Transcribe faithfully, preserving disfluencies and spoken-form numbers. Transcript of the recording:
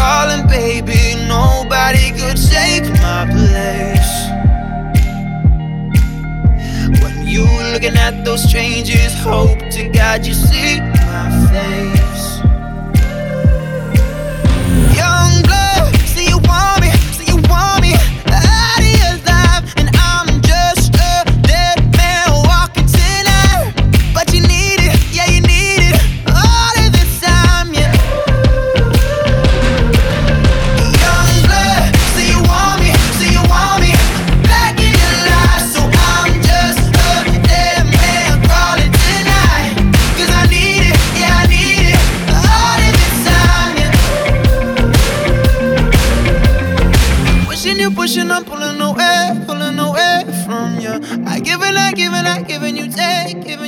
calling, baby. Nobody could take my place. When you looking at those strangers, hope to God you see my face. Young blood, say you want me, say you want me out of your life, and I'm just a dead man walking tonight. But you need it, yeah you need it all of the time, yeah. Young blood, say you want me, say you want me back in your life, so I'm just a dead man crawling tonight. 'Cause I need it, yeah I need it all of the time, yeah. Pushing you, pushing, I'm pulling away, pulling away from you. I give and I give and I give and you take, giving